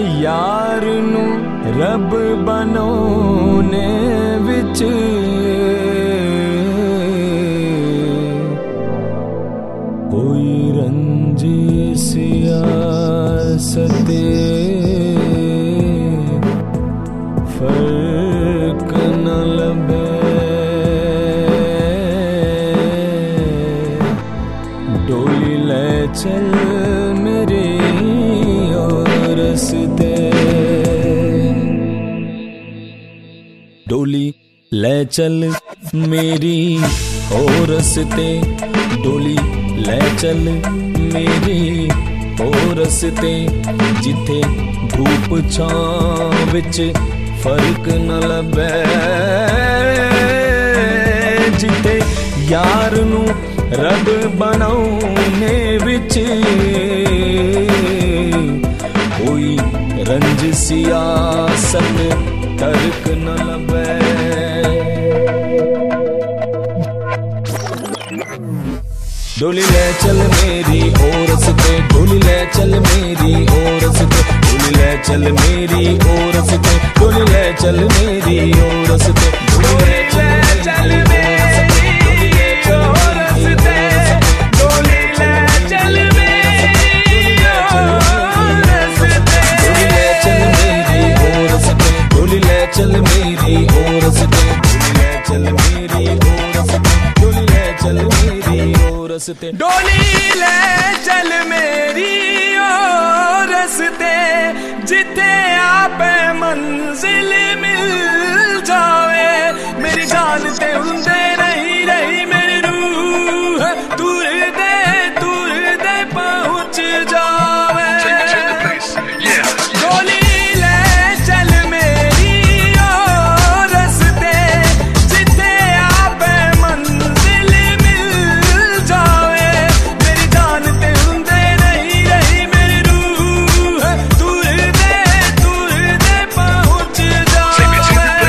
यार नू रब बनाने विच कोई रंजिश सियासत फर्क न लभे। डोली ले चल मेरे और रस्ते, डोली ले चल मेरी और रस्ते, डोली ले चल मेरी और रस्ते, जिथे धूप छां विच फर्क न लभे। जिथे यार नू रब बनाने विच कोई रंज सियासत तर्क न लभे। डोली ले चल मेरी और रस्ते, डोली ले चल मेरी और रस्ते, डोली ले चल मेरी और रस्ते, डोली ले चल मेरी और रस्ते, डोली ले चल मेरी और रस्ते, डोली ले चल मेरी और रस्ते, डोली ले चल मेरी और रस्ते, डोली ले चल मेरी और रस्ते, डोली ले चल मेरी और रस्ते, डोली ले चल मेरी और रस्ते, डोली ले चल मेरी और रस्ते, जिथे आपे मंजिल मिल जावे। मेरी जान ते हुंदे नहीं रही मेरी रूह दूर दे पहुंच जावे। डोली ले चल मेरी और रस्ते, जिथे आपे मंजिल मिल जावे। मेरी जान ते हुंदे नहीं रही मेरी रूह दूर दे पहुंच जावे।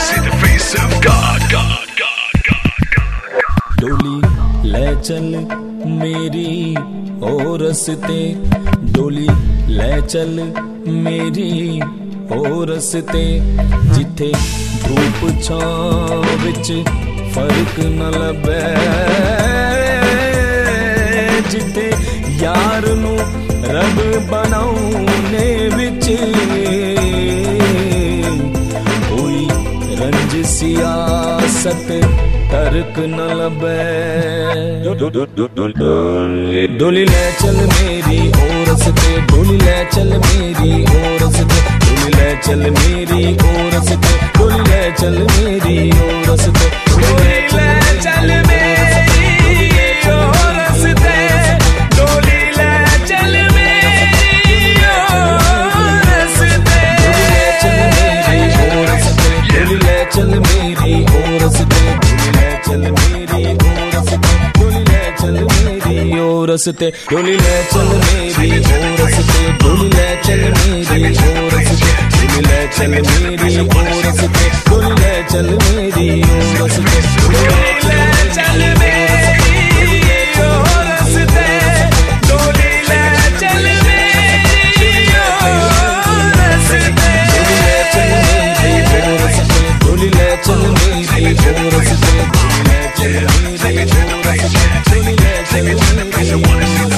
डोली ले चल मेरी और रस्ते, डोली ले चल मेरी और रस्ते, जिथे धूप छां विच फर्क न लभे। जिथे यार नू रब बनाने विच कोई रंज सियासत तर्क न लभे। डोली ले चल मेरी और रस्ते, डोली ले चल मेरी और रस्ते, डोली ले चल मेरी और रस्ते, डोली ले चल मेरी और रस्ते, डोली ले चल मेरी और रस्ते, डोली ले चल मेरी और रस्ते, डोली ले चल मेरी और रस्ते, डोली ले चल मेरी और रस्ते, डोली ले चल मेरी और रस्ते, डोली ले चल मेरी और रस्ते, डोली ले चल मेरी और रस्ते, डोली ले चल मेरी और रस्ते, डोली ले चल मेरी और रस्ते, डोली ले चल मेरी और रस्ते, डोली ले चल मेरी और रस्ते, डोली ले चल मेरी और रस्ते, डोली ले चल मेरी और रस्ते, डोली ले चल मेरी और रस्ते।